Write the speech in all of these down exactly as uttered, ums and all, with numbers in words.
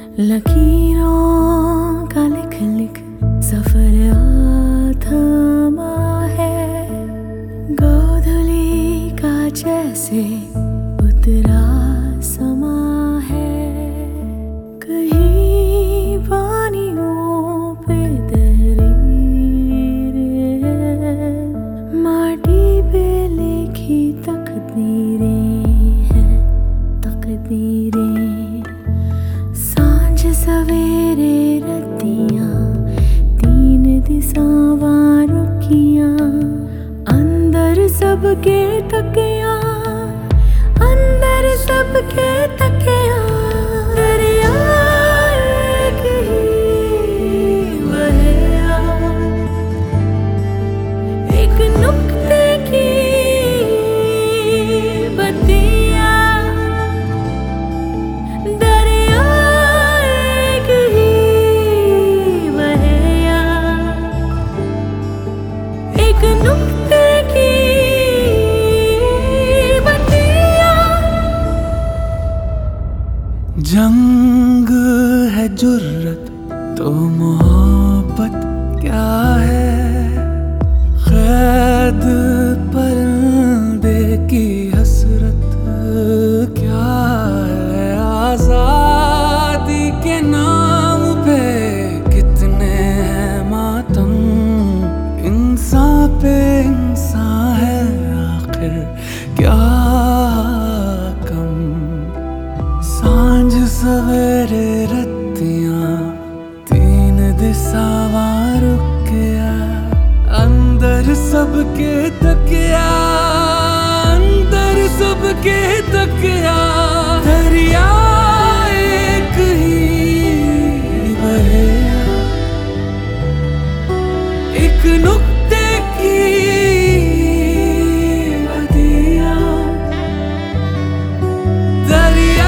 लकीरों का लिख लिख सफर थमा है, गोधूली का जैसे उतरा समा है। कहीं वानियों पे तहरीर है, माटी पे लिखी तकदीरें हैं, तकदीरें। सवेरे रतियां तीन दिशावां रुकियां, अंदर सबके तकिया, अंदर सबके तकिया। दरिया एक ही बहया, एक नुक्ते की बत्तियां। जंग है जुर्रत तो मोहब्बत क्या है, कैद परिंदे की हसरत क्या है। आजादी के नाम पे कितने हैं मातम, इंसान पे इंसान है आखिर क्या कम। सांझ सवेरे रतियां तीन दिशावां रुकिया, अंदर सबके तकिया, अंदर सबके तकिया। दरिया एक ही बहया, एक नुक्ते की बत्तियां। दरिया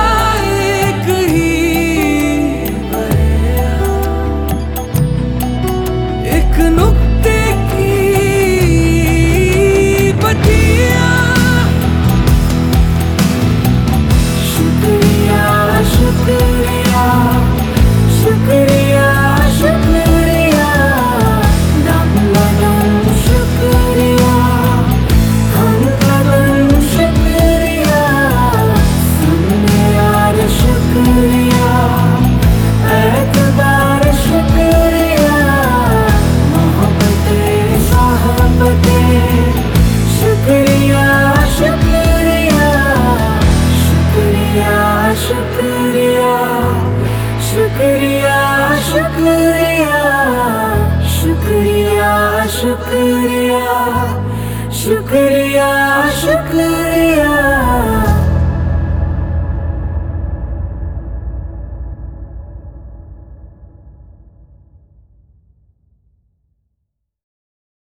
नुक्ते की बत्तियां। शुक्रिया शुक्रिया शुक्रिया शुक्रिया, दम बदम शुक्रिया, हम बदम शुक्रिया। सुनने यार शुक्रिया, एतबार शुक्रिया, शुक्रिया शुक्रिया शुक्रिया शुक्रिया शुक्रिया शुक्रिया शुक्रिया शुक्रिया शुक्रिया शुक्रिया।